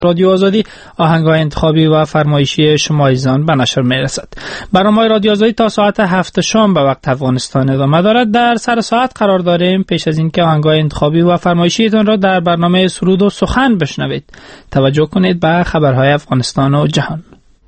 رادیو آزادی آهنگ‌های انتخابی و فرمایشی شما عزیزان به نشر می‌رسد. برنامه رادیو آزادی تا ساعت 7 شام به وقت افغانستان ادامه دارد. در سر ساعت قرار داریم. پیش از اینکه آهنگ‌های انتخابی و فرمایشیتان را در برنامه سرود و سخن بشنوید، توجه کنید به خبرهای افغانستان و جهان.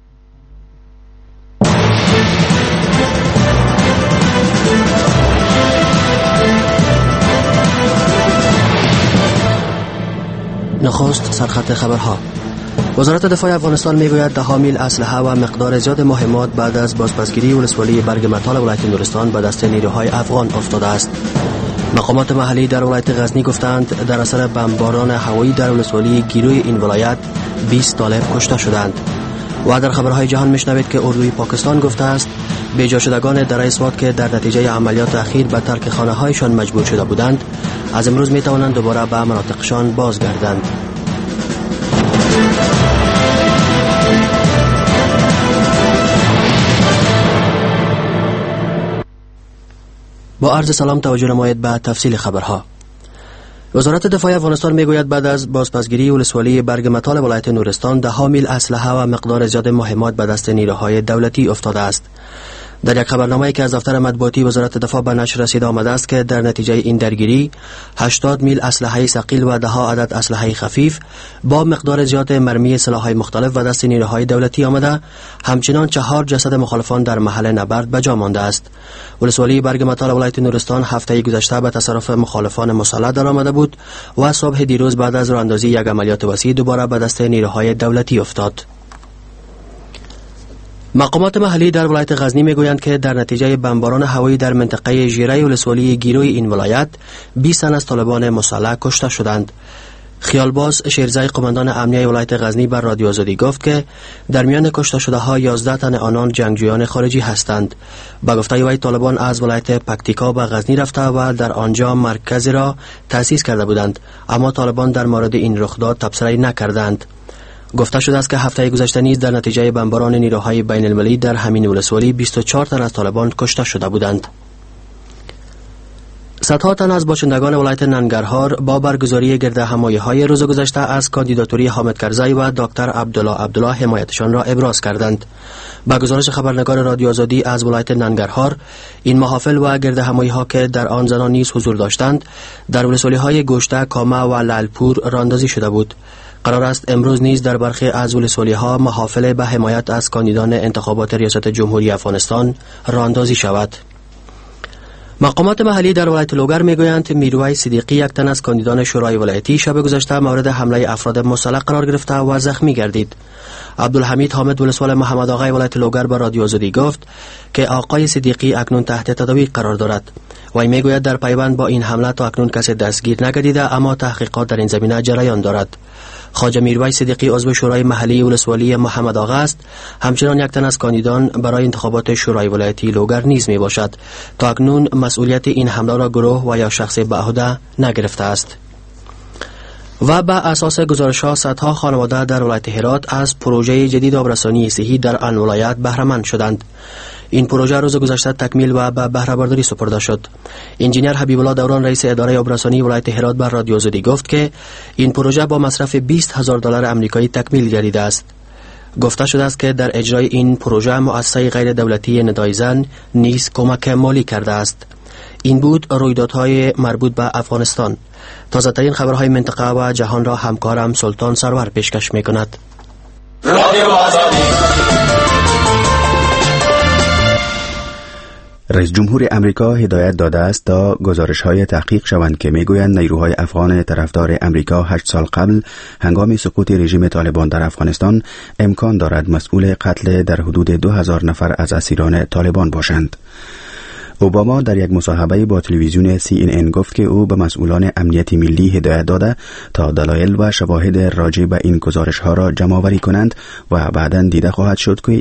نخست سرخط خبرها. وزارت دفاع افغانستان میگوید 10 میل اسلحه و مقدار زیاد مهمات بعد از بازپسگیری ولسوالی برگ متال ولایت نورستان به دست نیروهای افغان افتاده است. مقامات محلی در ولایت غزنی گفتند در اثر بمباران هوایی در ولسوالی گیروی این ولایت 20 طالب کشته شدند. و در خبرهای جهان میشنوید که اردوی پاکستان گفته است بیجا شدگان دره سوات که در نتیجه عملیات اخیر به ترک خانه هایشان مجبور شده بودند، از امروز می توانند دوباره به مناطقشان بازگردند. با عرض سلام توجه نمایید به تفصیل خبرها. وزارت دفاع افغانستان میگوید بعد از بازپسگیری ولسوالی برگ متال ولایت نورستان 10 میل اسلحه و مقدار زیاد مهمات به دست نیروهای دولتی افتاده است. در یک خبرنامه‌ای که از دفتر مطبوعاتی وزارت دفاع به نشر رسیده آمده است که در نتیجه این درگیری 80 میل اسلحه ثقیل و 10 عدد اسلحه خفیف با مقدار زیاد مرمی سلاح‌های مختلف به دست نیروهای دولتی آمده، همچنین 4 جسد مخالفان در محل نبرد به جا مانده است. ولسوالی برگ متال ولایت نورستان هفته گذشته به تصرف مخالفان مسلح درآمده بود و صبح دیروز بعد از راهاندازی یک عملیات وسیع دوباره به دست نیروهای دولتی افتاد. مقامات محلی در ولایت غزنی میگویند که در نتیجه بمباران هوایی در منطقه ژیره ولسوالی گیروی این ولایت 20 تن از طالبان مسلح کشته شدند. خیالباز شیرزای قماندان امنیه ولایت غزنی بر رادیو آزادی گفت که در میان کشته شده ها 11 تن آنان جنگجویان خارجی هستند. با گفته وی طالبان از ولایت پکتیکا به غزنی رفته و در آنجا مرکزی را تأسیس کرده بودند، اما طالبان در مورد این رخداد تبصره نکردند. گفته شده است که هفته گذشته نیز در نتیجه بمباران نیروهای بین المللی در همین ولسوالی 24 تن از طالبان کشته شده بودند. صدها تن از باشندگان ولایت ننگرهار با برگزاری گرد همایی‌های روز گذشته از کاندیداتوری حامد کرزی و دکتر عبدالله حمایتشان را ابراز کردند. با گزارش خبرنگار رادیو آزادی از ولایت ننگرهار، این محافل و گرد همایی‌ها که در آن زنان نیز حضور داشتند، در ولسوالی‌های گوشته، کامه و لالپور راهاندازی شده بود. قرار است امروز نیز در برخی از ولسوالی‌ها محافل به حمایت از کاندیدان انتخابات ریاست جمهوری افغانستان راهاندازی شود. مقامات محلی در ولایت لوگر میگویند میرویس صدیقی یک تن از کاندیدان شورای ولایتی شب گذشته مورد حمله افراد مسلح قرار گرفته و زخمی گردید. عبدالحمید حامد ولسوال محمد آقای ولایت لوگر به رادیو آزادی گفت که آقای صدیقی اکنون تحت تداوی قرار دارد. وی میگوید در پیوند با این حمله تا اکنون کسی دستگیر نگردیده، اما تحقیقات در این زمینه جریان دارد. خواجه میرویس صدیقی عضو شورای محلی ولسوالی محمد آقا است. همچنان یک تن از کاندیدان برای انتخابات شورای ولایتی لوگر نیز می باشد. تا اکنون مسئولیت این حمله را گروه و یا شخص به عهده نگرفته است. و به اساس گزارش‌ها صدها خانواده در ولایت هرات از پروژه جدید آبرسانی صحی در آن ولایت بهره مند شدند. این پروژه روز گذشته تکمیل و به بهره برداری سپرده شد. انجینیر حبیب الله دوران رئیس اداره آبرسانی ولایت هرات بر رادیو آزادی گفت که این پروژه با مصرف $20,000 آمریکایی تکمیل گردیده است. گفته شده است که در اجرای این پروژه مؤسسه غیر دولتی ندای زن نیز کمک مالی کرده است. این بود رویدادهای مربوط به افغانستان. تازه ترین خبرهای منطقه و جهان را همکارم سلطان سرور پیشکش می کند. رادیو آزادی. رئیس جمهور امریکا هدایت داده است تا گزارش‌های تحقیق شوند که میگویند نیروهای افغان طرفدار امریکا 8 سال قبل هنگام سقوط رژیم طالبان در افغانستان امکان دارد مسئول قتل در حدود 2000 نفر از اسیران طالبان باشند. اوباما در یک مصاحبه با تلویزیون CNN گفت که او به مسئولان امنیت ملی هدایت داده تا دلایل و شواهد راجع به این گزارش‌ها را جمع‌آوری کنند و بعداً دیده خواهد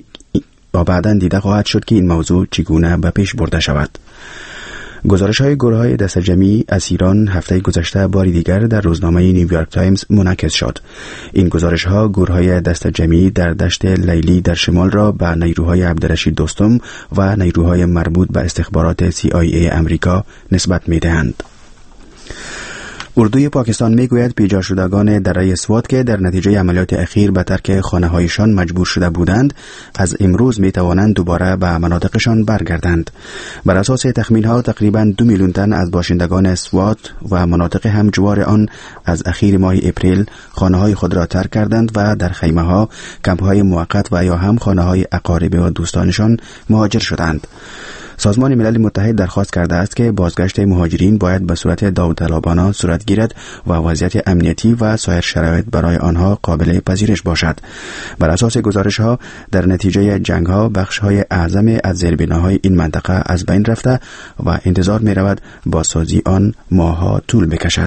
شد که این موضوع چگونه به پیش برده شود. گزارش‌های گروه‌های دست جمعی اسیران هفته گذشته باری دیگر در روزنامه نیویورک تایمز منعکس شد. این گزارش‌ها گروه‌های دست جمعی در دشت لیلی در شمال را به نیروهای عبدالرشید دوستم و نیروهای مربوط به استخبارات CIA امریکا نسبت می‌دهند. اردوی پاکستان میگوید پیجا شدگان دره سوات که در نتیجه عملیات اخیر به ترک خانه‌هایشان مجبور شده بودند از امروز میتوانند دوباره به مناطقشان برگردند. بر اساس تخمین‌ها تقریباً 2 میلیون تن از باشندگان سوات و مناطق همجوار آن از اخیر ماه اپریل خانه‌های خود را ترک کردند و در خیمه‌ها، کمپ‌های موقت و یا هم خانه‌های اقارب و دوستانشان مهاجر شدند. سازمان ملل متحد درخواست کرده است که بازگشت مهاجرین باید به صورت داوطلبانه صورت گیرد و وضعیت امنیتی و سایر شرایط برای آنها قابل پذیرش باشد. بر اساس گزارش‌ها در نتیجه جنگ‌ها بخش‌های اعظم از زیربناهای این منطقه از بین رفته و انتظار می‌رود بازسازی آن ماه‌ها طول بکشد.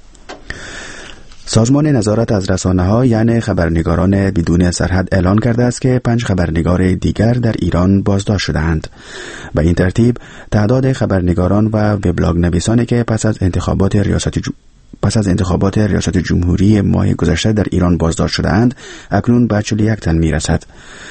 سازمان نظارت از رسانه‌ها یعنی خبرنگاران بدون سرحد اعلان کرده است که 5 خبرنگار دیگر در ایران بازداشت شده‌اند. به این ترتیب تعداد خبرنگاران و وبلاگ نویسانی که پس از انتخابات ریاست جمهوری ماه گذشته در ایران بازداشت شده‌اند اکنون به 41 تن می‌رسد.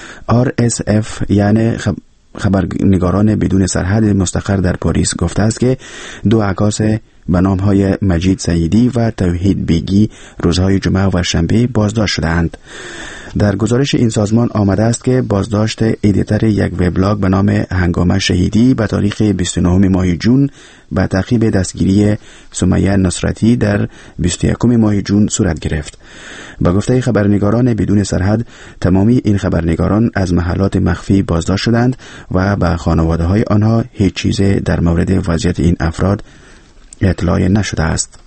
RSF یعنی خبرنگاران بدون سرحد مستقر در پاریس گفته است که 2 عکاس به نام‌های مجید سعیدی و توحید بیگی روزهای جمعه و شنبه بازداشت شده‌اند. در گزارش این سازمان آمده است که بازداشت ادیتور یک وبلاگ به نام هنگامه شهیدی به تاریخ 29 ماه جون به تعقیب دستگیری سمیه نصرتی در 21 ماه جون صورت گرفت. با گفته خبرنگاران بدون سرحد تمامی این خبرنگاران از محلات مخفی بازداشت شدند و به خانواده‌های آنها هیچ چیز در مورد وضعیت این افراد اطلاع نشده است.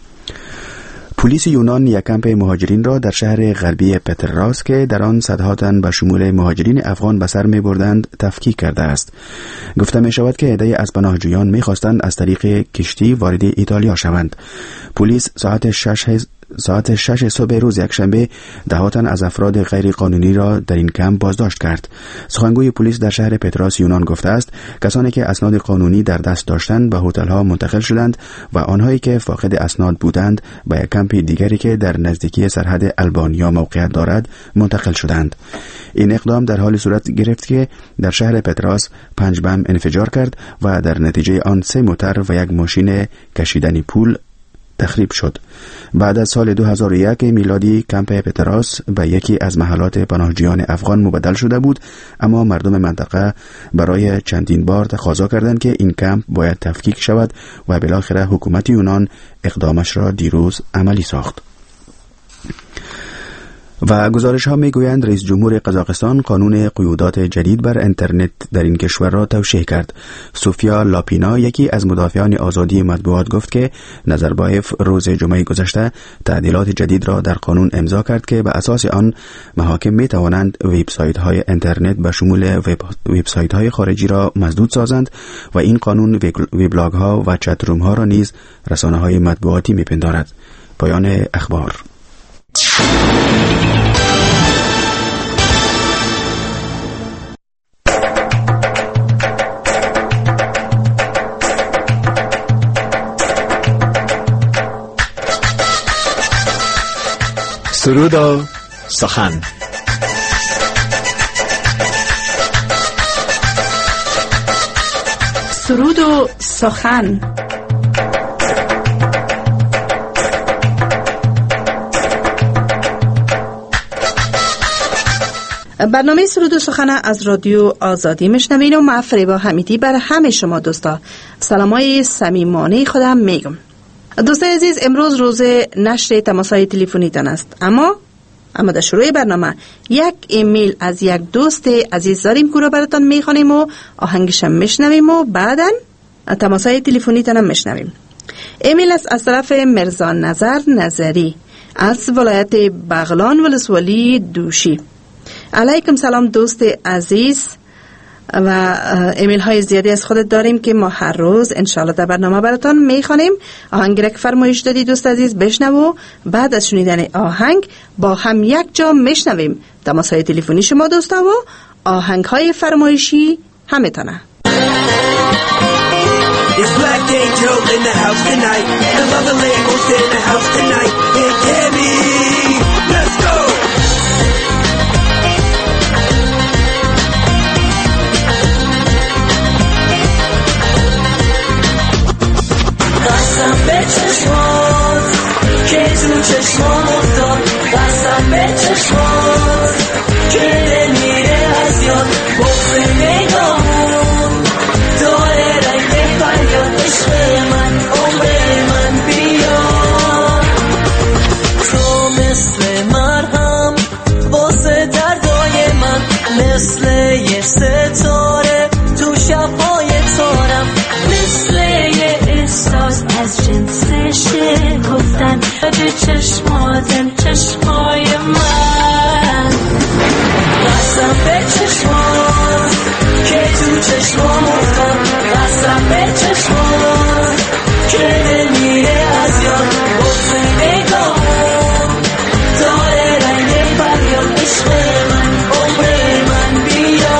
پلیس یونان یک کمپ مهاجرین را در شهر غربی پتراس که در آن صدها تن به شمول مهاجرین افغان به سر می‌بردند تفکیک کرده است. گفته می شود که عده‌ای از پناهجویان می‌خواستند از طریق کشتی وارد ایتالیا شوند. پلیس ساعت 6 صبح روز یکشنبه 10 تن از افراد غیر قانونی را در این کمپ بازداشت کرد. سخنگوی پلیس در شهر پتراس یونان گفته است کسانی که اسناد قانونی در دست داشتند به هتل‌ها منتقل شدند و آنهایی که فاقد اسناد بودند به یک کمپ دیگری که در نزدیکی سرحد البانیا موقعیت دارد منتقل شدند. این اقدام در حال صورت گرفت که در شهر پتراس 5 بم انفجار کرد و در نتیجه آن 3 موتر و 1 ماشین کشیدنی پول تخریب شد. بعد از سال 2001 میلادی کمپ پتراس به یکی از محلات پناهجویان افغان مبدل شده بود، اما مردم منطقه برای چندین بار تقاضا کردند که این کمپ باید تفکیک شود و بالاخره حکومت یونان اقدامش را دیروز عملی ساخت. و گزارش ها می گویند رئیس جمهور قزاقستان قانون قیودات جدید بر اینترنت در این کشور را توشیح کرد. سوفیا لاپینا یکی از مدافعان آزادی مطبوعات گفت که نظربایف روز جمعه گذشته تعدیلات جدید را در قانون امضا کرد که به اساس آن محاکم می توانند وبسایت های اینترنت به شمول وبسایت های خارجی را مسدود سازند و این قانون وبلاگ ها و چت روم ها را نیز رسانه های مطبوعاتی می پندارد. پایان اخبار. سرود و سخن. سرود و سخن. برنامه سرود و سخن از رادیو آزادی میشنوین و من فریبا حمیدی برای همه شما دوستا سلامای صمیمانه خودم میگم. دوستان عزیز، امروز روز نشر تماس‌های تلفنی تان است، اما در شروع برنامه یک ایمیل از یک دوست عزیز داریم که رو براتون میخوانیم و آهنگش هم میشنویم و بعداً تماس‌های تلفنی تان هم میشنویم. ایمیل است از طرف مرزا نظر نظری از ولایت بغلان ولسوالی دوشی. علیکم سلام دوست عزیز، و ایمیل های زیادی از خودت داریم که ما هر روز انشالله در برنامه براتون میخوانیم. آهنگ را که فرمایش دادی دوست عزیز بشنو و بعد از شنیدن آهنگ با هم یک جا میشنویم. تماس های تلفنی شما دوستا و آهنگ های فرمایشی همه تانه. It's Black Angel in the house tonight. The other labels in the house tonight. Hey, Gabby, let's go. Got some bitches want چشمات که میره از یاد بغض نگاهون داره رنگ فریاد عشق من عمر من بیا تو مثل مرهم واسه دردای من مثل یه ستاره تو شبهای تارم مثل یه احساس از جنس شکفتن به چشماتن چشمای من قسم به چشمات که تو چشمام افتاد قسم به چشمات که نمیره از یاد بغض نگاهون داره رنگ فریاد عشق من عمر من بیا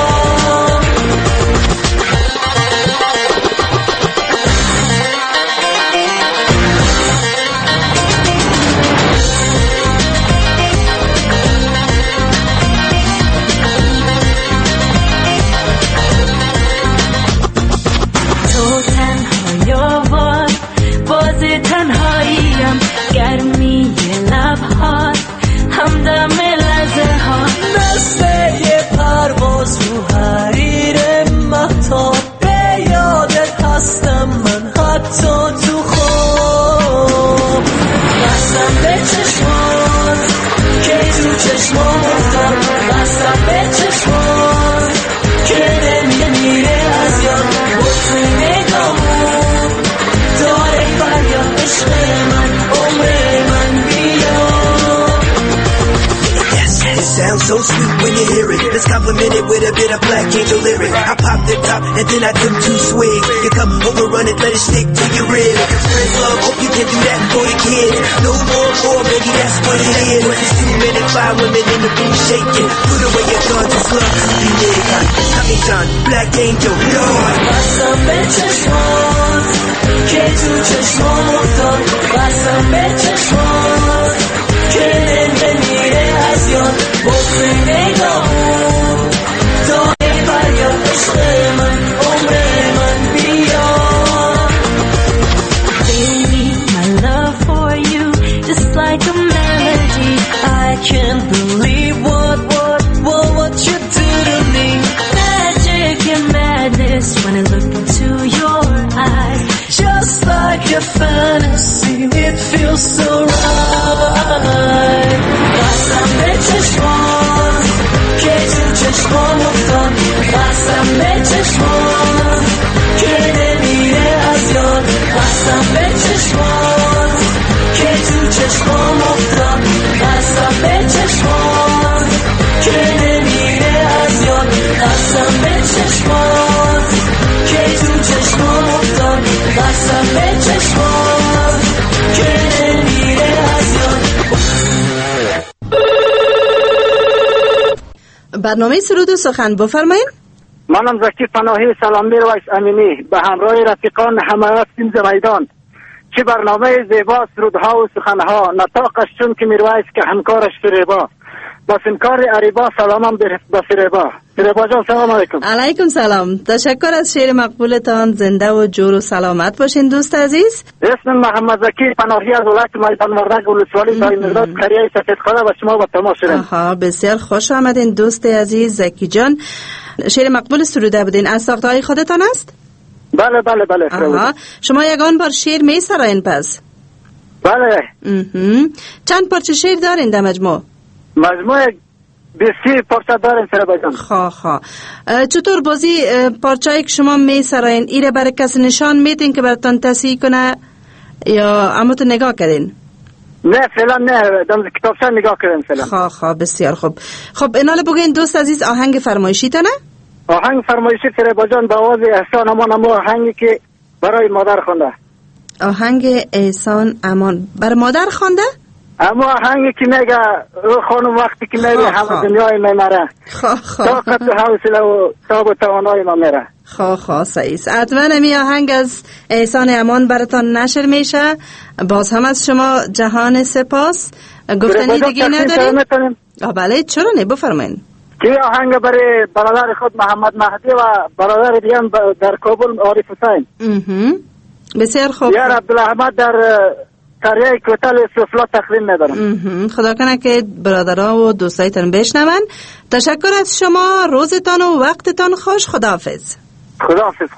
تو تنها یاوار باز تنهاییم گرمی لبهات همدم لحظه ها مثل یه پرواز رو حریر مهتاب به یادت هستم من حتی تو خواب قسم به چشمات که تو چشمام افتاد قسم به چشمات که نمیره از یاد بغض نگاهون داره فریاد عشق من عمر من بیا It sounds so sweet when you hear it. Let's compliment it with a bit of Black Angel lyric. I pop the top and then I took 2 swigs. You come over, run it, let it stick to your ribs. Spread love, hope you can do that for the kids. No more, baby, that's what it is. There's too many fine women in the room shaking. Put away your guns, it's love to be nigga. Tommy John, Black Angel, Lord. قسم به چشمات که تو چشمام افتاد قسم به چشمات که نمیره از یاد بغض نگاهون داره فریاد عشق من عمر من بیا Baby, my love for you just like a melody I can't believe what you do to me Magic and madness when I look into your eyes just like a fantasy it feels so right قسم به چشمات که تو چشمام افتاد قسم به چشمات که نمیره از یاد قسم به چشمات که تو چشمام افتاد قسم به چشمات که نمیره از یاد قسم به چشمات که تو چشمام افتاد قسم به چشمات که نمیره از یاد برنامه سرود و سخن بفرمایید. منم زکی پناهی سلامی رویس امینی به همراه رفیقان حمایت سیمز میدان چه برنامه زیبا سرودها و سخنها نطاقش چون که میرویس که همکارش فریبا با سنکار عریبا سلامم به فریبا جان سلام علیکم. علیکم سلام. تشکر از شعر مقبولتان. زنده و جور و سلامت باشین دوست عزیز. اسم محمد زکی پناهی از ولایت میدان وردک ولسوالی دای مقداد قریه سفیدخانه و شما با تماس شدیم. آها بسیار خوش آمدین دوست عزیز زکی جان. شعر مقبول سروده بودین از ساختهای خودتان است؟ بله بله بله. آها شما یگان بار شعر می سراین پس؟ بله. چند پارچه شعر دارین در مجموع؟ مجموع 20 پارچه دارین سربایجان. خواه چطور بازی پارچه‌ای که شما می سراین ایره برای کسی نشان میدین که براتان تصحیح کنه یا اما تو نگاه کردین؟ نه فعلا نه دم کتابچه نگاه کردم فعلا. خواه بسیار خوب. خب ایناله بگین دوست عزیز آهنگ فرمایشی تانه؟ آهنگ فرمایشی سربایجان با آواز احسان امان اما آهنگی که برای مادر خونده. آهنگ احسان امان بر مادر خونده؟ اما آهنگی که میگه خانم وقتی که میگه همه دنیای میمره طاقت و حوصله و تاب و توانای ما میره. خواه سعیس حتما امی آهنگ از احسان امان براتان نشر میشه. باز هم از شما جهان سپاس. گفتنی دیگه نداریم؟ بله چرا نه بفرمایید. که آهنگ برای برادر خود محمد مهدی و برادر دیگه در کابل عارف حسین. بسیار خوب. یار عبدالاحمد در قریه کوتل سفلا تقدیم می‌دارم. خدا کنه که برادرها و دوستایتان بشنون. تشکر از شما، روزتان و وقتتان خوش. خداحافظ. خداحافظ.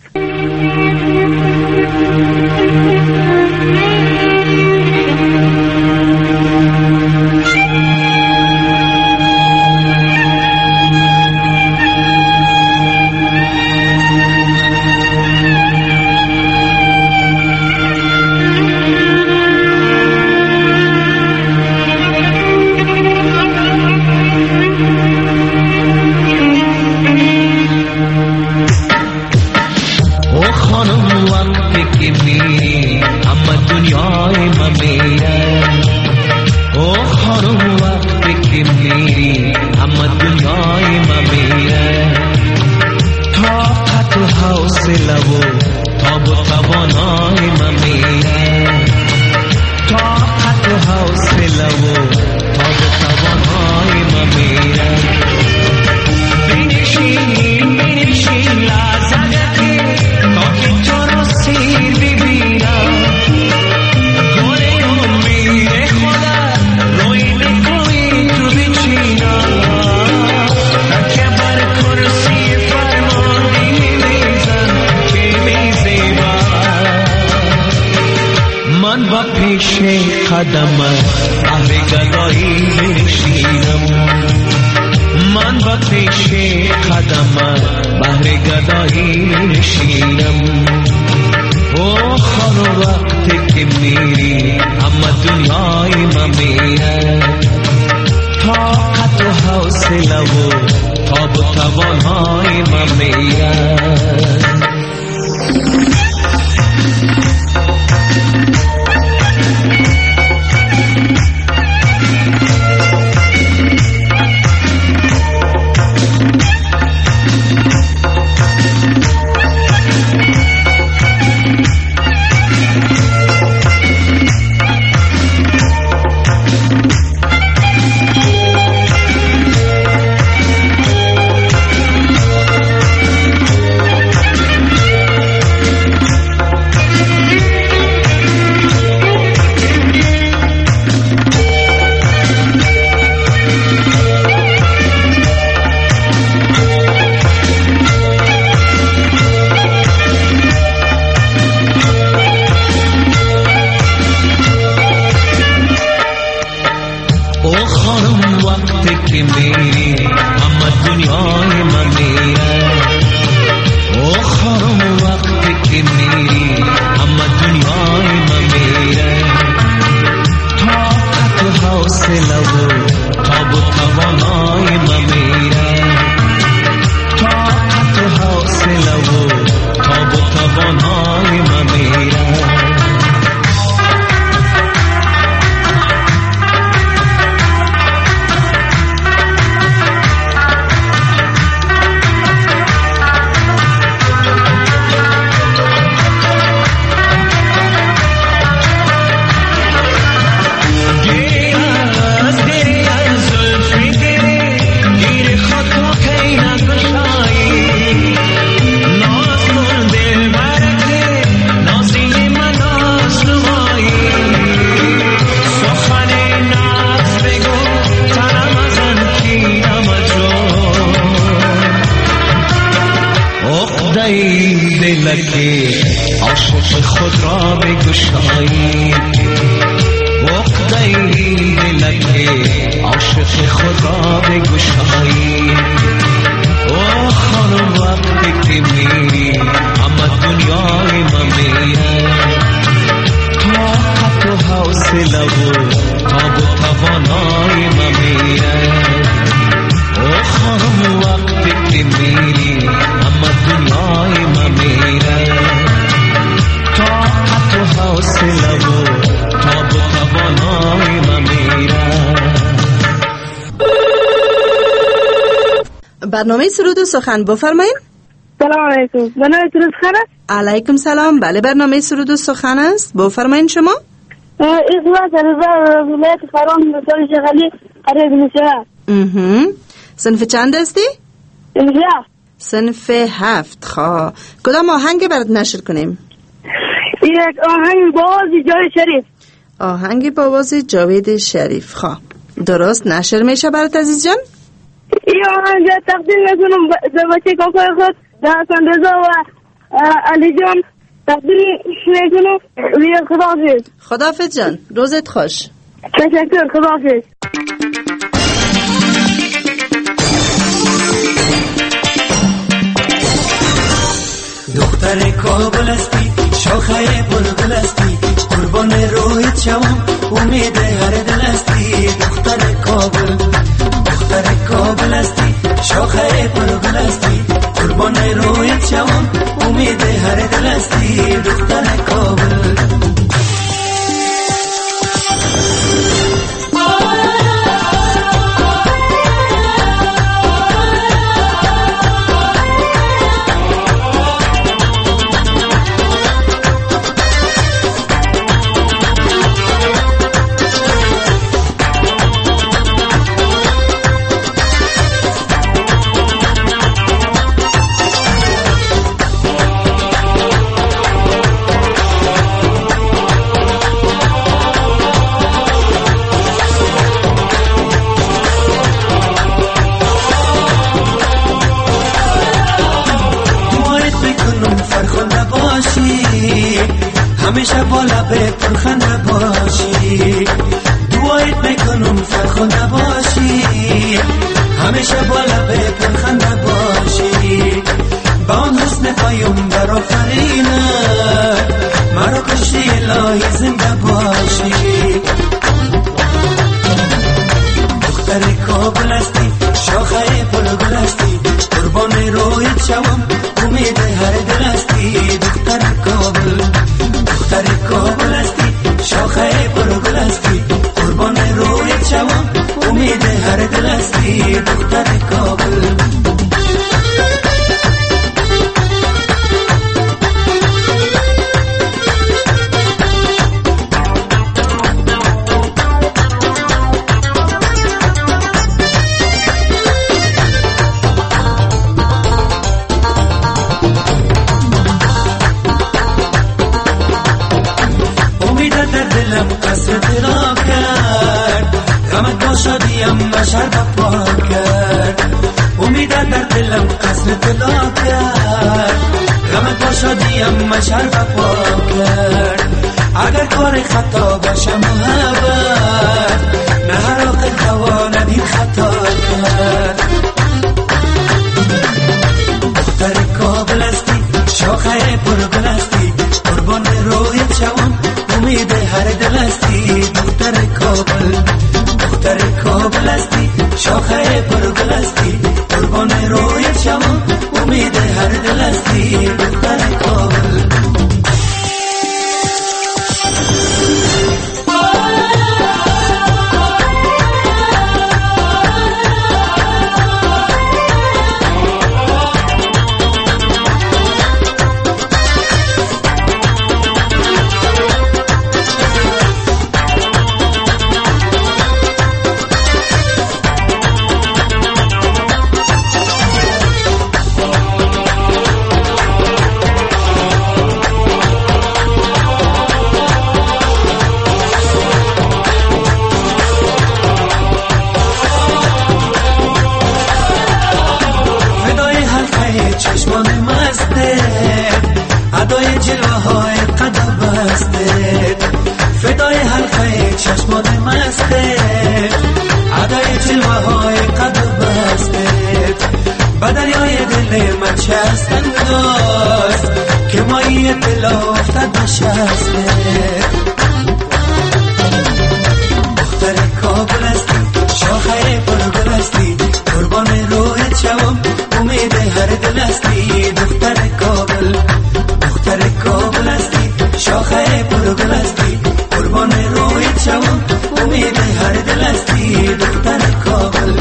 برنامه سرود و سخن بفرمایید. سلام علیکم. برنامه سرود و سخن است؟ علیکم سلام. بله برنامه سرود و سخن است. بفرمایید شما. اخوات رضا ولایت فرام سال شغالی قریب نشه. صنف چند هستی؟ صنف 7. خواه کدام آهنگ برات نشر کنیم؟ یک آهنگ باز جای شریف. آهنگ با آواز جاوید شریف خواه. درست نشر میشه برات عزیز جان؟ این آهنگ تقدیم میکنم به بچه کاکای خود حسن رضا و علی جان. تقدیم میکنم و خداحافظ. خداحافظ جان، روزت خوش. تشکر، خداحافظ. دختر کابل هستی، شاخه بلبل هستی، قربان رویت شوم، امید هر دل هستی. دختر کابل هستی، شاخه بلبل هستی، قربان رویت شوم، امید هر دل هستی. دختر کابل همیشه بالا به پرخنده باشی، دعایت میکنم فرخنده باشی، همیشه بالا به پرخنده باشی. با آن حسن پیامبر آفرینه مرا کشتی الهی زنده باشی. دختر کابل هستی، شاخه بلبل هستی، قربان رویت شوم، امید هر دل هستی. دختر کابل هستی، شاخه بلبل هستی، قربان رویت شوم، امید هر دل هستی. دختر کابل شر بپا کرد، امید در دلم قصر طلا کرد، غمت با شادیم مشر بپا کرد. اگر کار خطا باشم محبت، نه هر عاقل تواند این خطا کرد. دختر کابل هستی، شاخه بلبل هستی، قربان رویت شوم، امید هر دل هستی. دختر کابل هستی، شاخه بلبل هستی، قربان رویت شوم، امید هر دل هستی. دختر کابل که مایی دل افتاد نشسته. دختر کابل هستی، شاخه بلبل هستی، قربان رویت شوم، امید هر دل هستی. دختر کابل هستی، شاخه بلبل هستی، قربان رویت شوم، امید هر دل هستی. دختر کابل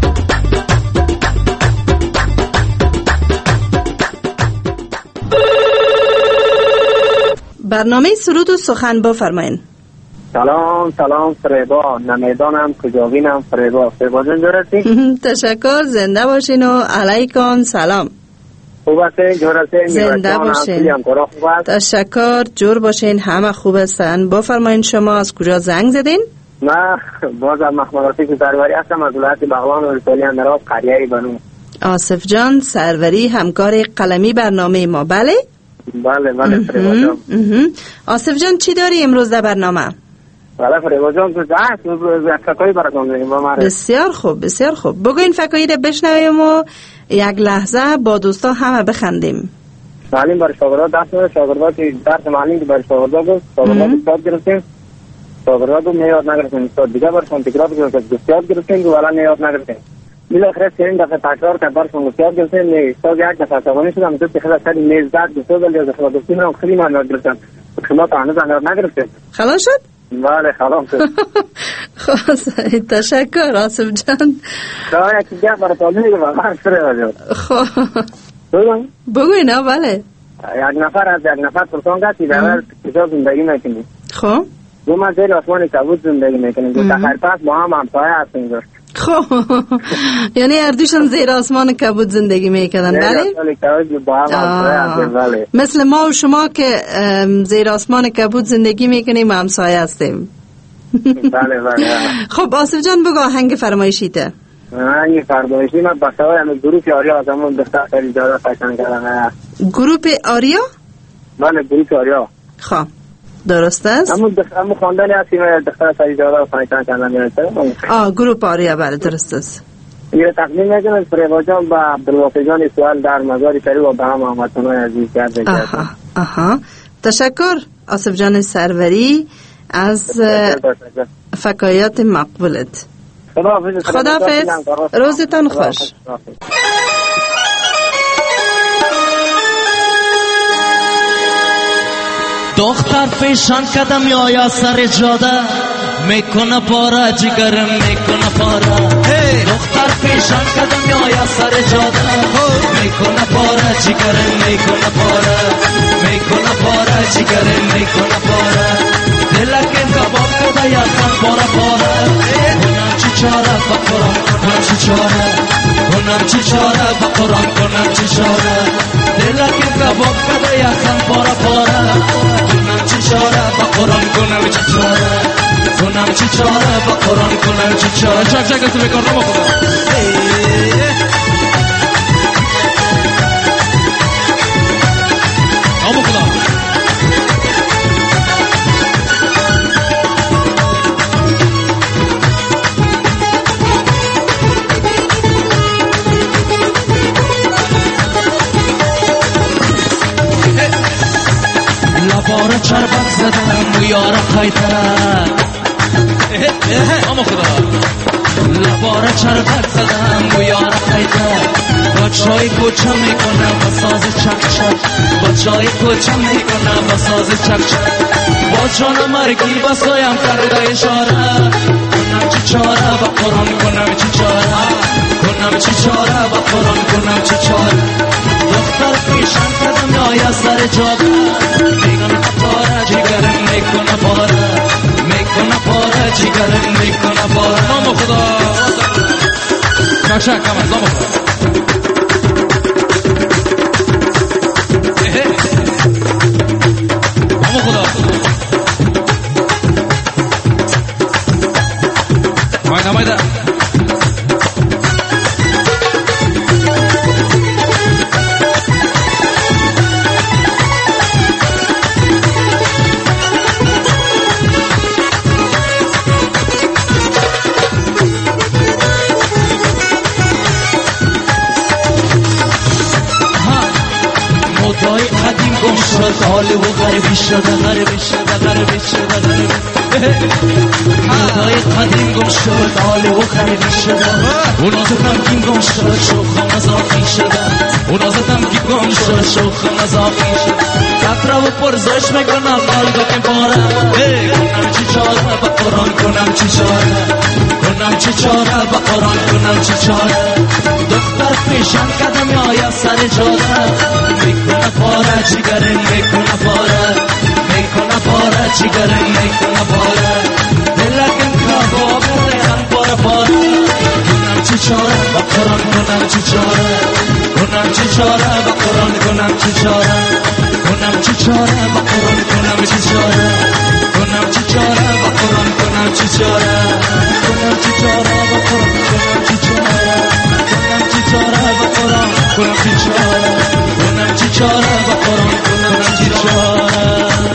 برنامه سرود و سخن بفرمایید. سلام فریبا، نمیدانم کجاوینم. فریبا جان درستی؟ تشکر، زنده باشین و علیکم سلام. خوب هستین؟ جور هستین؟ زنده باشین. تشکر. جور باشین. همه خوب هستن. بفرمایین شما از کجا زنگ زدین؟ من باز از محمد آصف سروری هستم از ولایت بغلان و رسولی اندراب قریه بنو. آصف جان سروری همکار قلمی برنامه ما، بله؟ بله بله فریبا جان. آصف جان چی داری امروز در برنامه؟ بله فریبا جان تو فکایی براتون داریم با من. بسیار خوب بسیار خوب. بگو این فکایی رو بشنویم و یک لحظه با دوستا همه بخندیم. معلم برای شاگردات درس میده، شاگردات که درس معلم که برای شاگردات بود، شاگردات استاد گرفتیم، شاگردات رو نیاد نگرفتیم، استاد دیگه برشون تکرار گرفتیم، استاد گرفتیم و الان نیاد نگرفتیم. بالاخره سرین دفعه تکرار کرد برشون استاد گرفتیم، استاد یک دفعه عصبانی شدم، تو خیلی سری میز زد، استاد ولی از خلاص گفتیم خیلی من نگرفتم. خلاص هنوز نگرفتیم. خلاص شد؟ بله خلاص شد. خب تشکر آصف جان. خب یک دیگه برای طالب میگم واقعا فریبا. خب بگوی نه. بله یک نفر از یک نفر پرسان کرد که در کجا زندگی میکنی؟ خب دو من زیر آسمان کبود زندگی میکنیم، دو تخیر پس با هم همسایه هستیم. خب یعنی هر دوشون زیر آسمان کبود زندگی میکنن؟ بله مثل ما و شما که زیر آسمان کبود زندگی میکنیم و همسایه هستیم. بله بله. خب آصف جان بگو آهنگ فرمایشیته. آهنگ فرمایشی من بسته همه گروپ آریا از همون دختر خیلی جاده پشن کردن. گروپ آریا؟ بله گروپ آریا. خب درست است. همون خواندنی هستیم دختر خیلی جاده پشن کردن. گروپ آریا بله درست است. یه تقدیم میکنم فریبا جان با عبدالوافی جان سوال در مزار شریف و به هم هموطنان عزیز کرده. تشکر آصف جان سروری از فکایات مقبولت. خداحافظ. روزتان خوش. دختر پیشان قدم یا سر جاده میکنه پاره جگرم میکنه پاره. دختر پیشان قدم یا سر جاده میکنه پاره جگرم میکنه پاره. میکنه پاره جگرم میکنه پاره. دلکم کباب کده یا خم پاره پاره. کنم چی چاره با قرآن کنم چی چاره. کنم چی چاره با قرآن کنم چی چاره. دلکم کباب کده یا خم پاره پاره. کنم چی چاره با قرآن کنم چی چاره. کنم چی چاره با قرآن کنم چی چاره. چک چک تو بکار نما خدا. نما خدا. لبارا چربک زدم و یارا خیتره. اما خدا. لبارا چربک زدم و یارا خیتره. با چای کوچه میکنم با ساز چک چک. با چای کوچه میکنم با ساز چک چک. با جان مرگی با سایم کرده اشاره. کنم چی چاره با قرآن کنم چی چاره. کنم چی چاره با قرآن کنم چی چاره. دختر پیشم کدم یا سر جاده میکنه پاره جگرم میکنه پاره. میکنه پاره جگرم میکنه پاره. نام خدا. شک شک کمر نام خدا. نام خدا. مایده مایده. حال و غربی شده غربی شده غربی شده غربی. حالای قدیم گم شد حال و غربی شده. اونا زدم کیم گم شد شوخم اضافی شده. اونا زدم کیم گم شد شوخم اضافی شده. کتره و پرزش میکنم قلبه که باره. کنم چی چاره با قرآن کنم چی چاره. کنم چی چاره با قرآن کنم چی چاره. دختر پیشم قدم یا سر جاده میکنه پاره جگرم میکنه پاره. میکنه پاره جگرم میکنه پاره. دلکم کباب کنم پاره پاره. کنم چی چاره با قرآن کنم چی چاره. کنم چه چاره با قرآن کنم چه چاره کنم چه چاره با قرآن کنم چه چاره کنم چه چاره با قرآن کنم چه چاره کنم چه چاره با قرآن کنم چه چاره کنم چه چاره با قرآن کنم چه چاره کنم چه چاره با قرآن کنم چه چاره.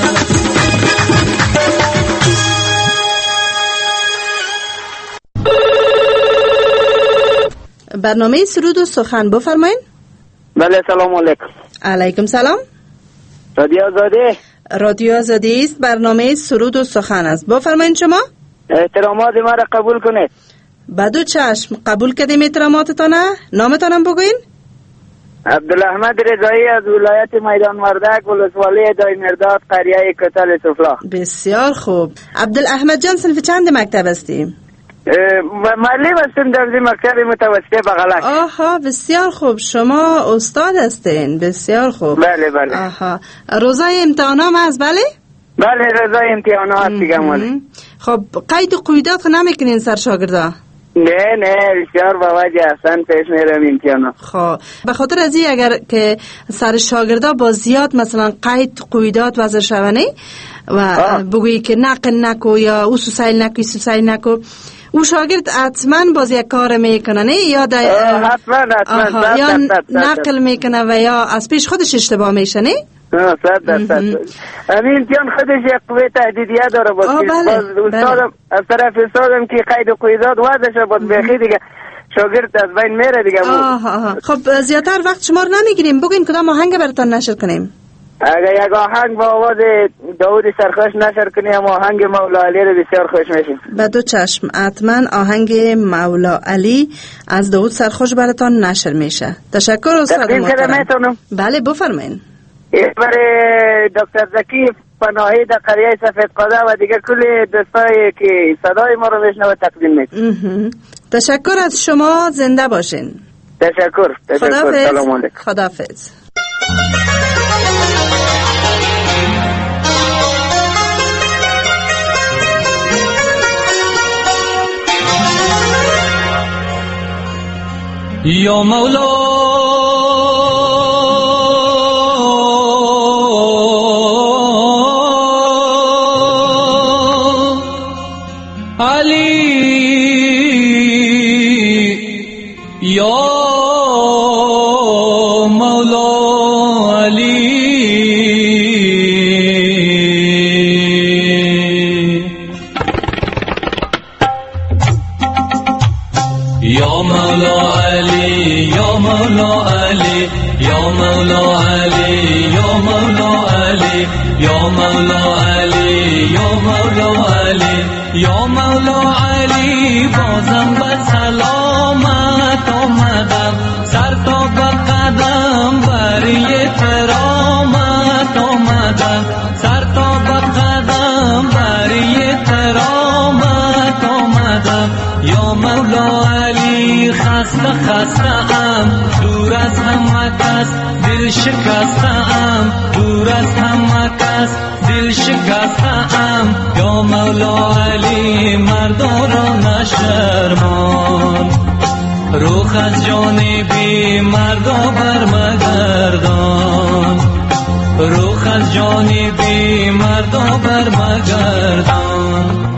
برنامه سرود و سخن بفرمایید. بله سلام علیکم. علیکم سلام. رادیو آزادی. رادیو آزادی است. برنامه سرود و سخن است. بفرمایید شما. احترامات ما را قبول کنید. بدو چشم قبول کردیم احتراماتتان. نامتانم بگوین. عبدالاحمد رضایی از ولایت میدان وردک ولسوالی دای مرداد قریه کتل سفلا. بسیار خوب. عبدالاحمد جان صنف چند مکتب هستی؟ معلم هستم در مکتب متوسطه بغلک. آها بسیار خوب. شما استاد هستین. بسیار خوب. بله بله. آها روزای امتحانام هست بله؟ بله روزای امتحانات هست دیگه مالی. خب قید و قیودات نمیکنین سر شاگردا؟ نه بسیار با وجه اصلا پیش میرم امتحانا. خب به خاطر از این اگر که سر شاگردا با زیاد مثلا قید قیودات وضع شونه و بگویی که نقل نکو یا او سوسایل نکو سوسایل نکو او شاگرد حتما باز یک کار میکنه نه یا حتما یا نقل میکنه و یا از پیش خودش اشتباه میشه نه؟ 100%. همین امتحان خودش یک قوه تهدیدیه داره باز استادم از طرف استادم که قید و قیودات وضعش باز بخی دیگه شاگرد از بین میره دیگه. خب زیادتر وقت شما رو نمیگیریم. بگین کدام آهنگ براتون نشر کنیم؟ اگر یک آهنگ با آواز داود سرخوش نشر کنیم آهنگ مولا علی رو بسیار خوش میشیم. به دو چشم حتما آهنگ مولا علی از داود سرخوش براتون نشر میشه. تشکر استاد محترم. بله بفرمایید. برای دکتر زکی پناهی در قریه سفید قاده و دیگه کل دوستایی که صدای ما رو میشنوه تقدیم میکنم. تشکر از شما. زنده باشین. تشکر. سلام علیکم. خداحافظ. یا مولا یا مولا علی بازم به سلامت آمدم سر تا به قدم بری کرامت آمدم سر تا به قدم بری کرامت آمدم یا مولا علی خسته ام دور از همه کس دل شکسته ام دور از همه کس دل شکسته ام یا مولا علی مردا را نشرمان روخ از جانبی مردا برمگردان روخ از جانبی مردا برمگردان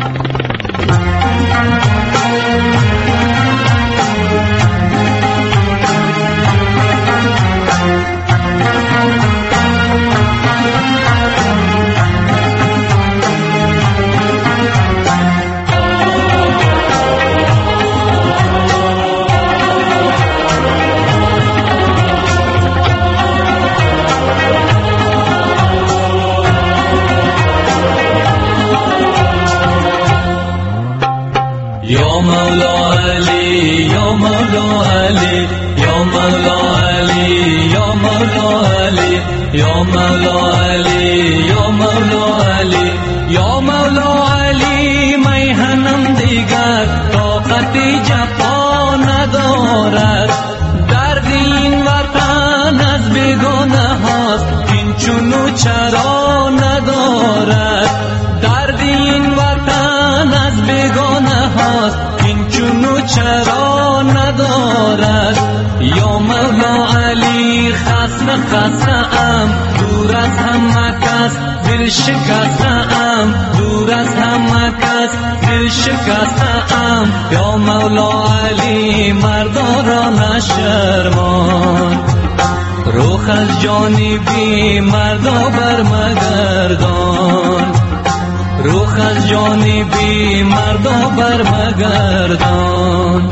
یا مولا علی یا مولا علی یا مولا علی یا مولا علی یا مولا علی یا مولا علی یا مولا علی میهنم دیگر طاقت جفا ندارد درد این وطن از بیگانه هاست این چونو چرا ندارد درد این وطن از بیگانه هاست این چونو چرا ندارد یا مولا علی علی خسته خسته‌ام دور از همه کس دل شکسته‌ام دور از همه کس دل شکسته‌ام یا مولا علی مردا را نشرمان روح از جانبی مردا برمگردان روح از جانبی مردا برمگردان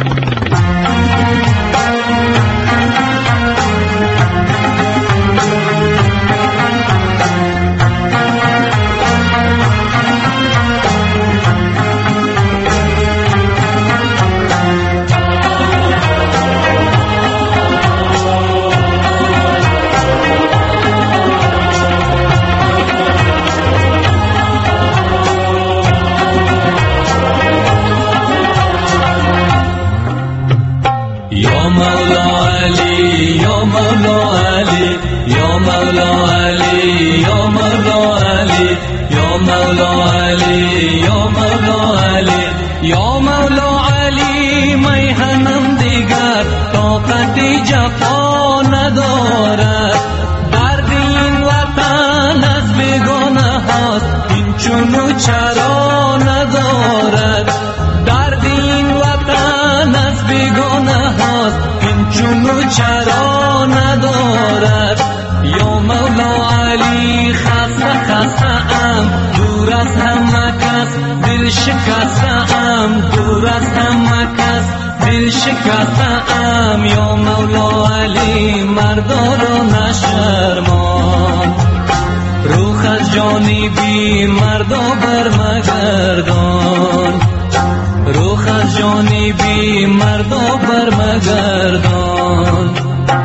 جفا ندارد درد این وطن از بیگانه هاست این چونو چرا ندارد درد این وطن از بیگانه هاست این چونو چرا ندارد یا مولا علی خسته خسته‌ام دور از همه کس دل شکسته‌ام دور از همه کس دل شکسته‌ام یا مولا علی مردا را نشرمان روح از جانبی مردا برمگردان روح از جانبی مردا برمگردان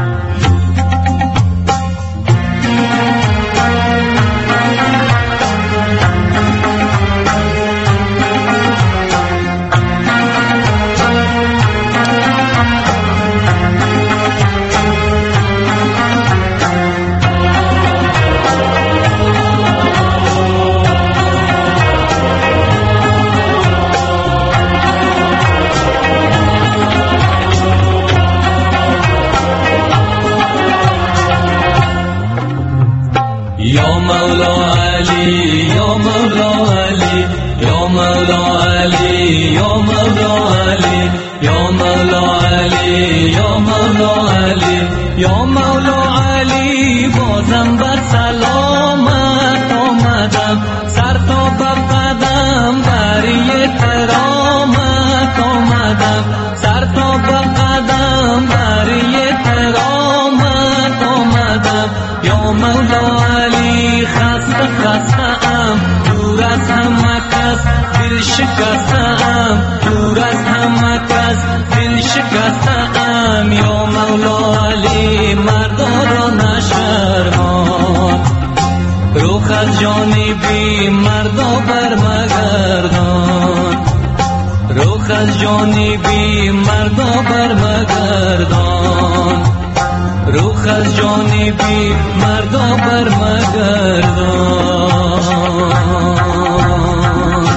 یا مولا علی یا مولا علی یا مولا علی یا مولا علی یا مولا علی یا مولا علی یا مولا علی بازم بر سلامت آمدم سر تا به قدم بری کرامت آمدم سر تا به قدم بری کرامت آمدم یا مولا علی خسته خسته‌ام دور از همه کس دل شکسته‌ام دور از همه کس دل شکسته‌ام یا مولا علی مردا را نشرمان روح از جانبی مردا برمگردان روح از جانبی مردا برمگردان روح از جانبی مردا برمگردان.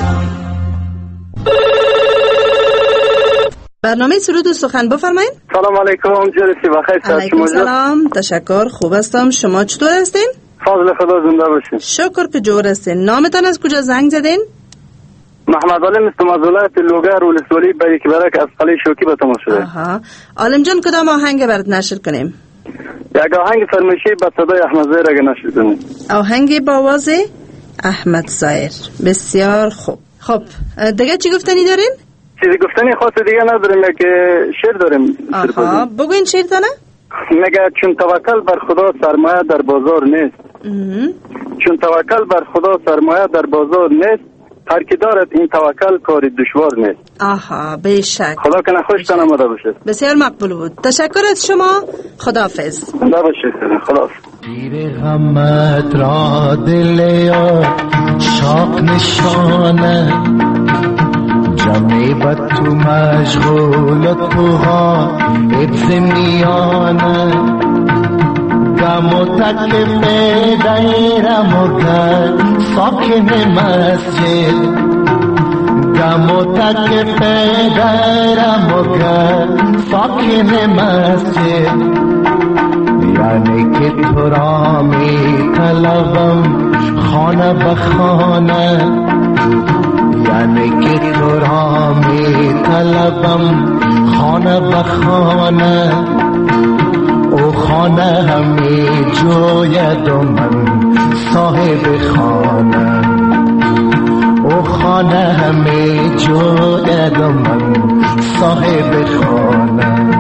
برنامه سرود و سخن بفرمایید. سلام علیکم جلسی بخیر. علیکم سلام، تشکر، خوب هستم. شما چطور هستین؟ فضل خدا زنده باشین. شکر که جور هستین. نامتان از کجا زنگ زدین؟ محمد علم است از ولایت لوگر ولسوالی بریک برک از قلعه شوکی به تماس شده. عالم جان کدام آهنگ برات نشر کنیم؟ یک آهنگ فرمایشی با صدای احمد زایر اگه نشر کنیم. آهنگ با آواز احمد زایر. بسیار خوب. خب دیگه چی گفتنی دارین؟ چیزی گفتنی خاص دیگه نداریم، یک شعر داریم. بگوین شعرتانه. میگه چون توکل بر خدا سرمایه در بازار نیست. چون توکل بر خدا سرمایه در بازار نیست، هر کی دارد این توکل کار دشوار نیست. بیشک. خدا کنه خوشتان آمده باشه. بسیار مقبول بود. تشکر از شما. خداحافظ. زنده باشید. خداحافظ. پیر غمت را دل یا شاق نشانه، جمعی بد تو مشغول تو ها ابز میانه، غم و تکلیف دیرم و گر ساکن مسجد، غم و تکلیف دیرم و گر ساکن مسجد، یعنی که تو را می طلبم خانه به خانه، یعنی که تو را می طلبم خانه به خانه، او خانه همی جوید و من صاحب خانه، او خانه همی جوید و من صاحب خانه.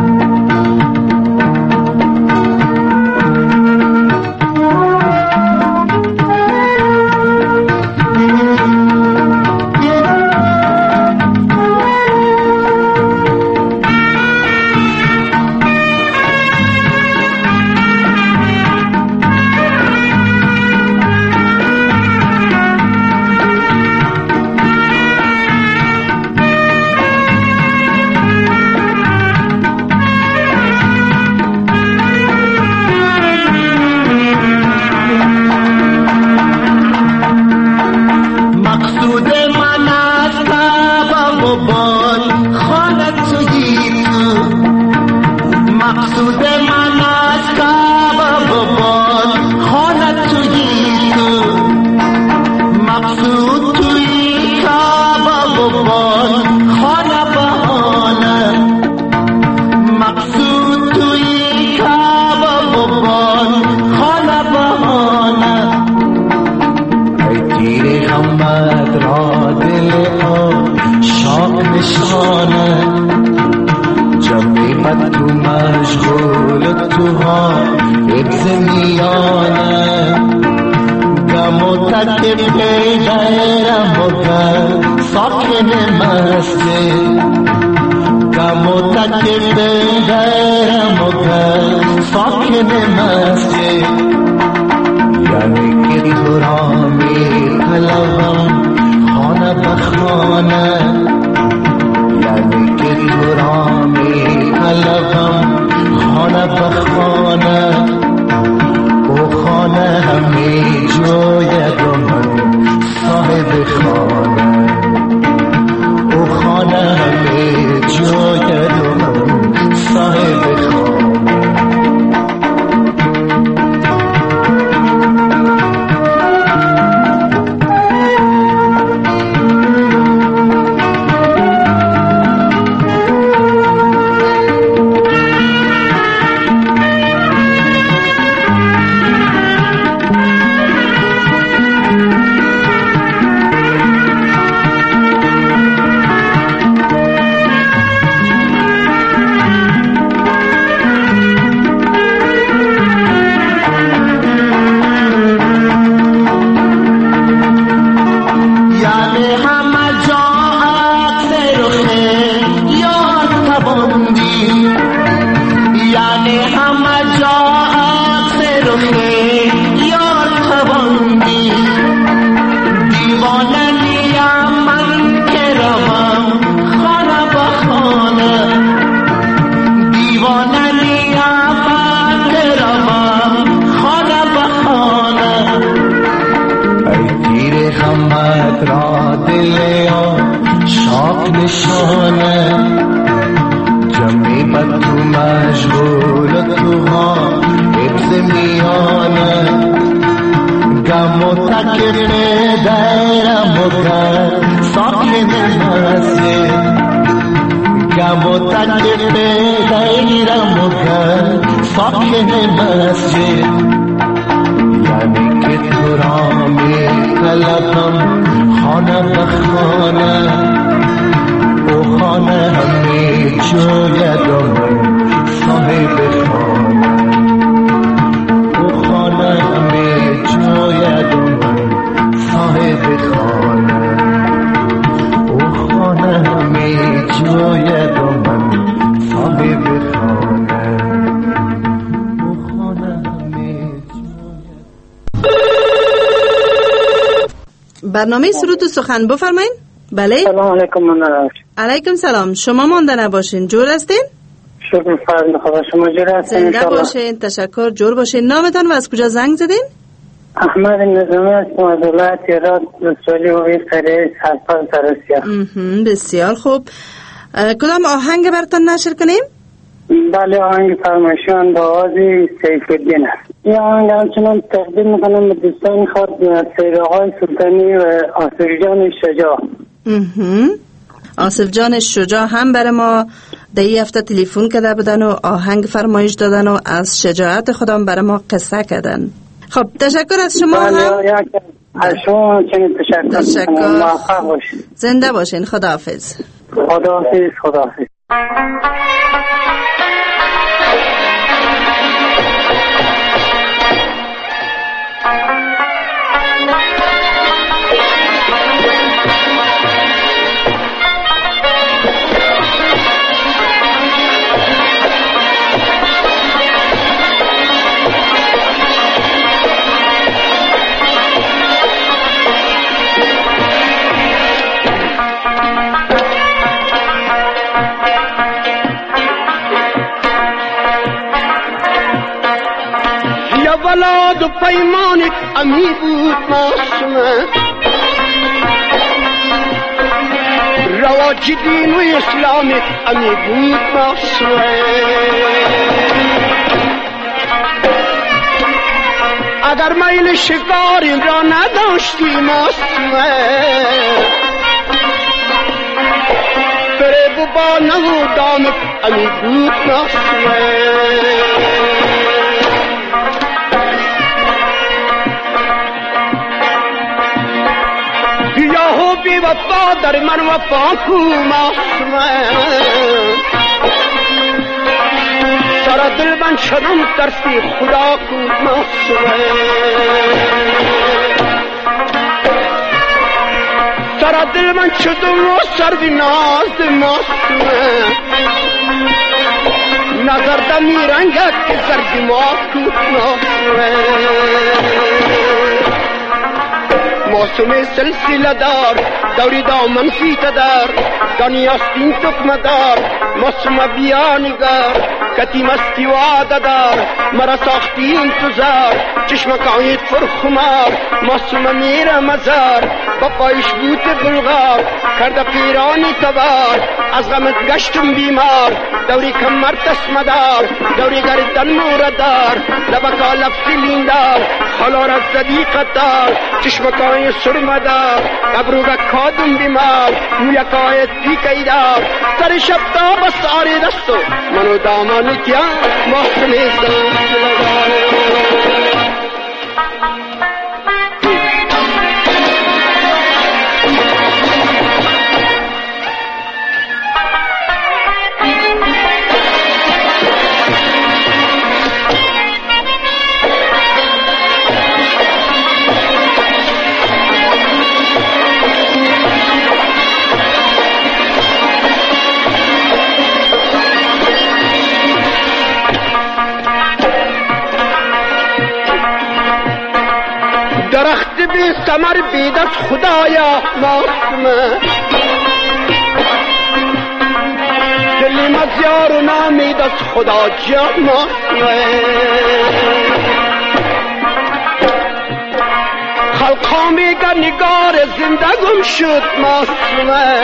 برنامه سرود و سخن بفرمایید. بله. سلام علیکم. علیکم سلام. شما مانده نباشین. جور هستین؟ شکر فرد خدا. شما جور هستین؟ زنده باشین. تشکر. جور باشین. نامتان و از کجا زنگ زدین؟ احمد نظامی هستم از ولایت هرات، ولسوالی وحید قریه سرپل ترسیا. بسیار خوب. کدام آهنگ براتون نشر کنیم؟ بله بله آهنگ فرمایشان با آواز سیف الدین است. این آهنگ همچنان تقدیم میکنم به دوستان خود سیرآقای سلطانی و آصف جان شجاع. آصف جان شجاع هم برای ما در این هفته تلفن کرده بودن و آهنگ فرمایش دادن و از شجاعت خودم برای ما قصه کردن. خب تشکر از شما هم. از شما چنین تشکر. موفق باشید. زنده باشین. خداحافظ. خداحافظ. خداحافظ. ولاد و پیمان امی بود معصومه رواج دین و اسلام امی بود معصومه اگر میل شکار این را نداشتی معصومه فریب و با نمودام امی بود معصومه بی وفا در من وفا کو معصومه سر دل من شدم ترسی خدا کو معصومه سر دل من شدم و سر ناز معصومه نظر دمی رنگت که زردی ما کو معصومه موسم سلسله دار دوری دامن فیت دار دانی آستین تکمه دار موسم بیانگار کتی مستی وعده دار مرا ساختی انتظار چشمکایت فرخمار موسم میره مزار با پایش بوت بلغار کرده پیرانی تبار از غمت گشتم بیمار دوری کمر تسمدار دوری گردن موردار لبکا لفظی لیندار خلار از صدیقت دار چشمکای سرمدار قبروگا کادم بیمار مویکای تیکیدار سر شب تا بس آری دستو منو دامان کیا محسن سلسلدار درخت بی ثمر بید از خدایا معصومه دلی مزیار و نامید از خدا جا معصومه خلقا میگه نگار زندگم شد معصومه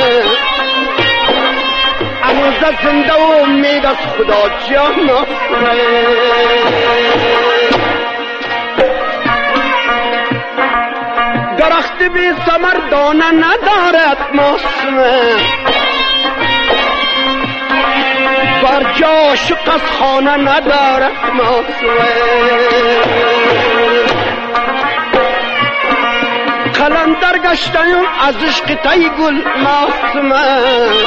اموزه زنده و امید از خدا جا معصومه درخت بی ثمر دانه ندارد معصومه بر جا شق از خانه ندارد معصومه قلندر گشتیم از عشق تی گل معصومه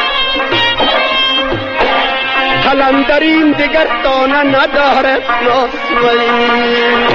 قلندریم دیگر دانه ندارد معصومه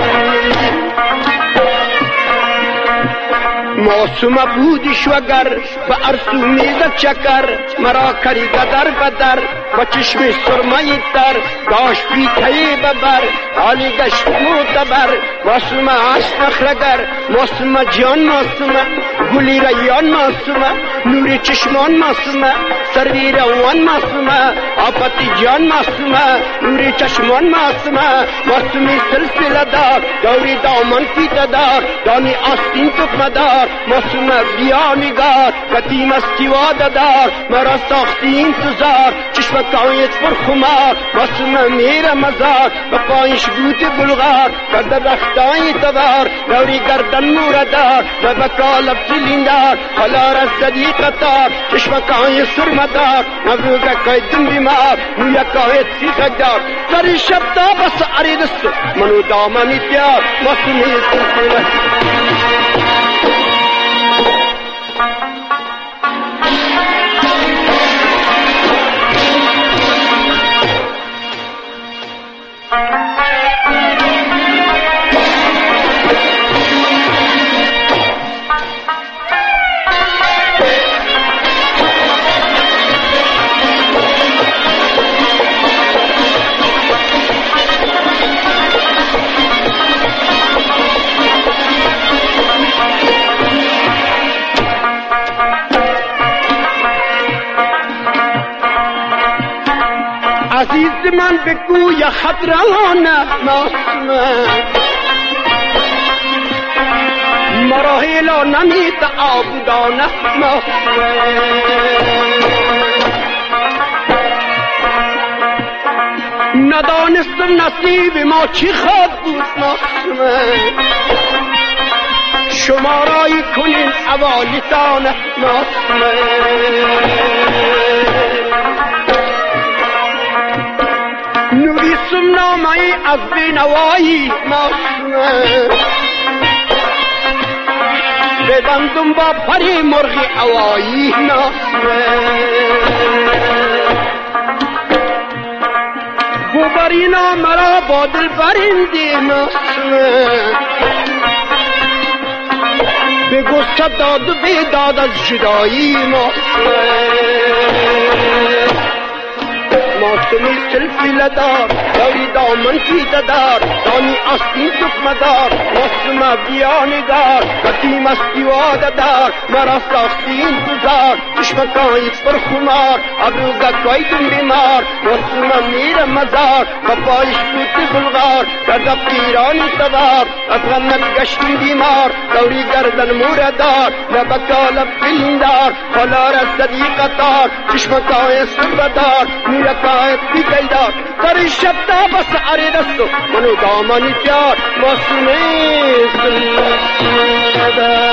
معصومه بودیش وگر به ارسو میزد چکر مرا کریده در بدر و چشم سرمایی تر داشت پیتهی ببر حالی گشت معتبر معصومه هست نخلگر معصومه جان معصومه گلی ریان معصومه نوری چشمان معصومه سروی روان معصومه آفتی جان معصومه نوری چشمان معصومه معصومی سلسله دار دوری دامن فیته دار دانی آستین تکمه دار دار معصوم بیا نگار قدیم استیواده دار مرا ساختی انتظار چشمکایت پرخمار معصوم میره مزار به پایش بود بلغار کرده رختای تدار دوری گردن موردار لبکا لب زلیندار حالا رزدی قطار چشمکای سرمدار نبروگه که دم بیمار مویکای سیخدار سر شب تا بس عریدست منو دامنی دیار معصومی سلسله عزیز من بگو یا خطرانه معصومه مراحلا نمیت آبودانه معصومه ندانستم نصیب ما چی خواد بود معصومه شمارایی کنین اوالیتانه معصومه نویسم نامه از بینوایی معصومه بدندم با پری مرغی هوایی معصومه گوبرینا مرا با دل برندی معصومه بگو صداد و بیداد از جدایی معصومه معصومی سلسله دار داری دامن پیده دار دانی آستین تکمدار معصومه بیا نگار قدیم استیواده دار مرا ساختی انتظار چشمکایت پرخمار ابروگکای دم بیمار معصومه میره مزار و پایش بود بلغار کرده پیرانی سوار از غمت گشتی بیمار دوری گردن موردار لبکا لب دلیندار حالا رزدی قطار چشمکای سربدار میرکایت بیگیدار سر شب تا بس عریدستو منو دامانی پیار معصومه سلسله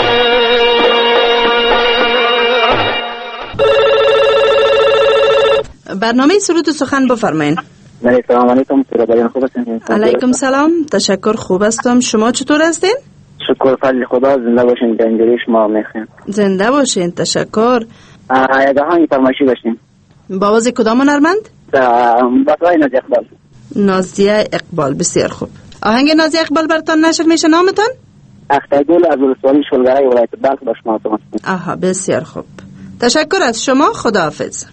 برنامه سرود و سخن بفرمایین. سلام علیکم. خوب هستین؟ علیکم سلام. تشکر، خوب هستم. شما چطور هستین؟ شکر فضل خدا. زنده باشین. گنجوری شما میخوام. زنده باشین. تشکر. یک آهنگ فرمایشی داشتین. با آواز کدام هنرمند؟ بطلای نازی اقبال. نازیه اقبال. بسیار خوب. آهنگ نازیه اقبال براتان نشر میشه. نامتان؟ اخترگل از ولسوالی شلگرهای ولایت بلخ با شما هستم. آها، بسیار خوب. تشکر از شما. خداحافظ.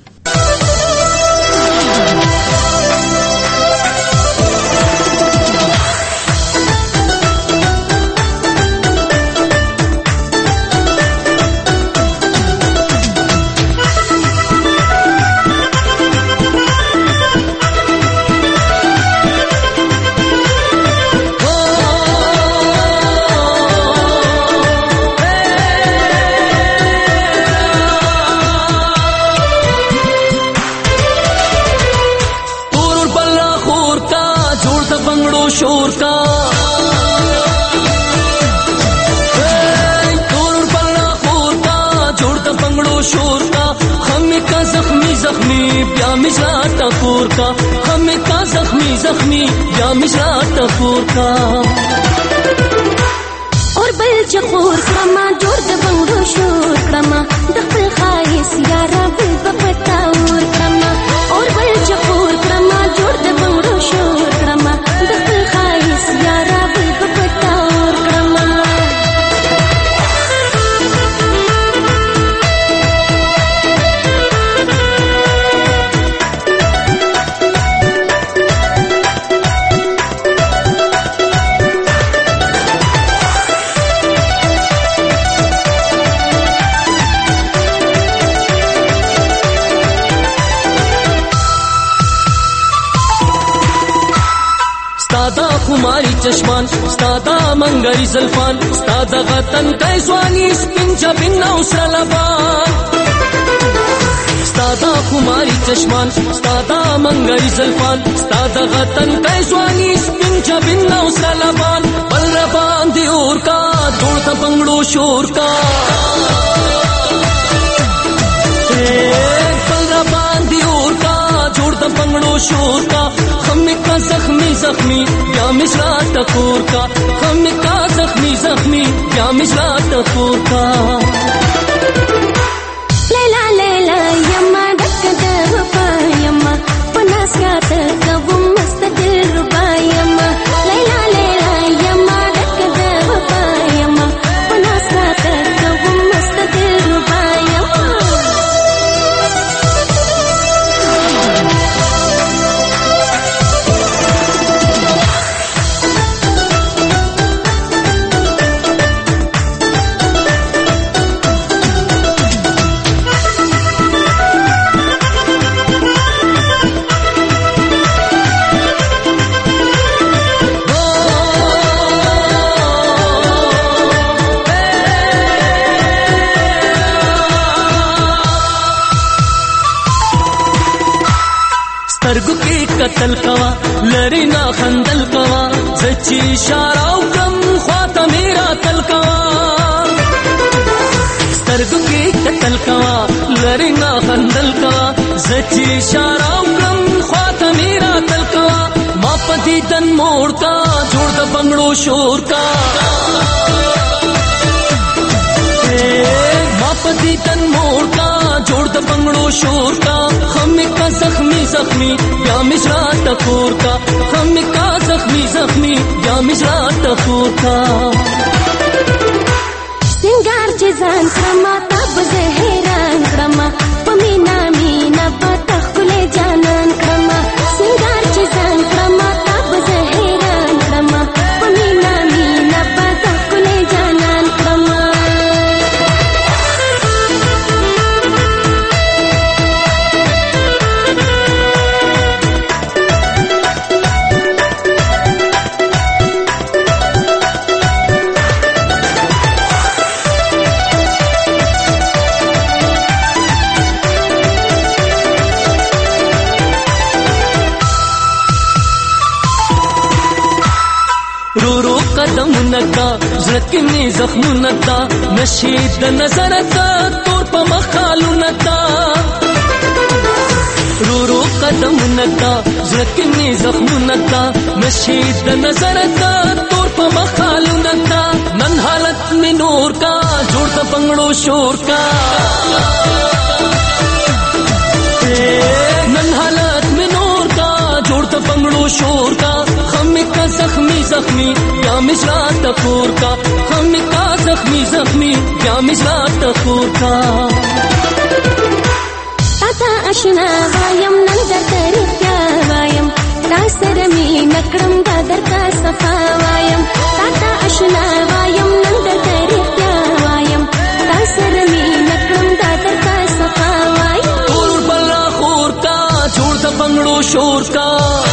शोर का तोर पल्ला खोर का जोड़ता पंगड़ो शोर का हमें का जख्मी जख्मी या मिजरा टकोर का हमें का जख्मी जख्मी या मिजरा टकोर का और बल चकोर कमा जोड़ता पंगड़ो शोर कमा दखल खाइस यारा बिल बपटा और कमा और बल चकोर कमा जोड़ता पंगड़ो शोर कमा दखल खाइस यारा बिल बपटा और कमा خماری چشمان ستادا منگری زلفان ستادا غتن کایزوانی سپنجا بین اوسر لبان ستادا خماری چشمان ستادا منگری زلفان ستادا غتن کایزوانی سپنجا بین اوسر لبان بل ربان دی اور کا دوڑتا بنگڑو شور کا بل ربان دی اور کا जोड़ता पंगड़ो शोर का हमें का जख्मी जख्मी या मिश्रा टकोर का हमें का जख्मी जख्मी या मिश्रा टकोर का लैला लैला यम्मा डक दवपा यम्मा पनास्यात कबु मस्त दिल रुबा यम्मा लैला लैला यम्मा डक दवपा यम्मा पनास्यात कबु मस्त दिल रुबा यम्मा سترګو کې قتل کوا لری نا خندل کوا زچی اشاره وکم خواته میرا تل کوا سترګو کې قتل کوا لری نا خندل کوا زچی اشاره وکم خواته میرا تل کوا ما پدی دن موړ کا جوړ د بنگړو شور کا ما پدی دن موړ کا जोड़ द बंगड़ो शोर का हमें का जख्मी जख्मी या मिश्रा टकोर का हमें का जख्मी जख्मी या मिश्रा टकोर का सिंगार जजान क्रमा तब जहरान क्रमा पमीना मीना बतखले जानन क्रमा सिंगार जजान क्रमा तब जहरान क्रमा पमीना मीना बतखले जानन क्रमा قدم نکا زړکني زخم نکا نشید نظر تا تور په مخالو نکا رو رو قدم نکا زړکني زخم نکا نشید نظر تا تور په مخالو نکا نن حالت میں نور کا جوړ د بنگړو شور کا نن حالت میں نور کا جوړ د بنگړو شور کا हमें का जख्मी जख्मी या मिश्रा टकोर का हमें का जख्मी जख्मी या मिश्रा टकोर का ताता अशना वायम नंदर तरक्या वायम तासरमी नक्रम दादर का सफा वायम ताता अशना वायम नंदर तरक्या वायम तासरमी नक्रम दादर का सफा वायम तोर बल्ला खोर का जोड़ द बंगड़ो शोर का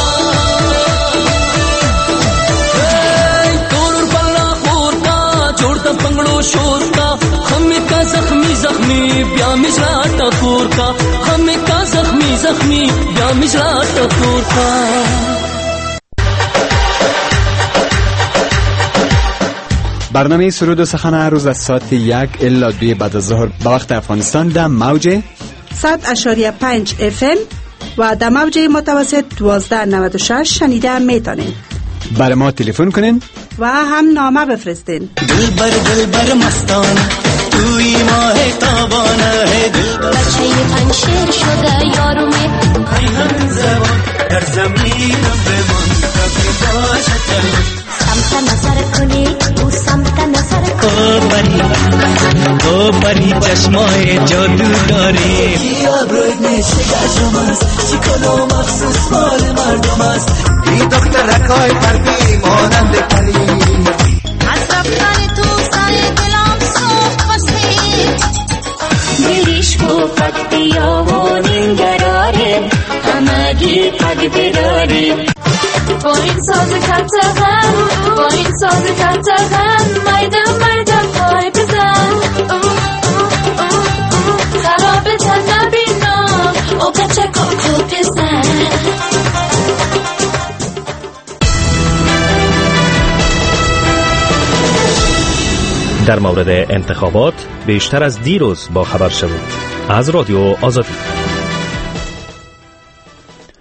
बंगड़ो शोर का हमें का जख्मी जख्मी ब्या मिश्रा टकोर का हमें का जख्मी जख्मी ब्या मिश्रा टकोर का برنامه سرود و سخن هر روز از ساعت 1 الی 2 بعد از ظهر به وقت افغانستان در موج 100.5 FM و در موج متوسط 1296 شنیده میتونید. برای ما تلفن کنین و هم نامه بفرستین. دلبر مستان توی ماه تابانه ہے دلبر بچه پنشیر شده یارو می ای هم زبان در زمین بمان کبھی باشد سمت نظر کنی او سمت نظر کنی او بری چشمای جادو داری بیا بروید میشه گشم است شکلو مخصوص مال مردم است بی دخترکای پردی مانند پری از رفتن تو سر دلم سوخ بستی دریشکو پدیا و ننگراره همگی پد براره با این ساز کتغن با این ساز کتغن میدم پای بزن خراب تن نبینم او کچه کوکو بزن. در مورد انتخابات بیشتر از دیروز با خبر شوید از رادیو آزادی.